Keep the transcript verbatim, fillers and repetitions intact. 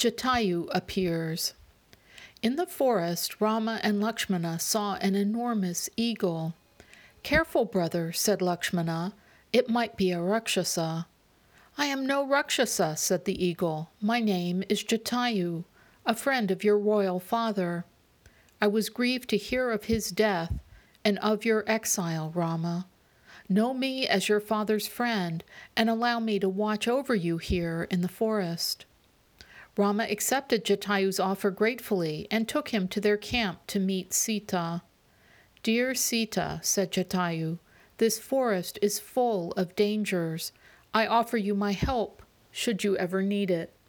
Jatayu appears. In the forest, Rama and Lakshmana saw an enormous eagle. "Careful, brother," said Lakshmana. "It might be a Rakshasa." "I am no Rakshasa," said the eagle. "My name is Jatayu, a friend of your royal father. I was grieved to hear of his death and of your exile, Rama. Know me as your father's friend and allow me to watch over you here in the forest." Rama accepted Jatayu's offer gratefully and took him to their camp to meet Sita. "Dear Sita," said Jatayu, "this forest is full of dangers. I offer you my help, should you ever need it."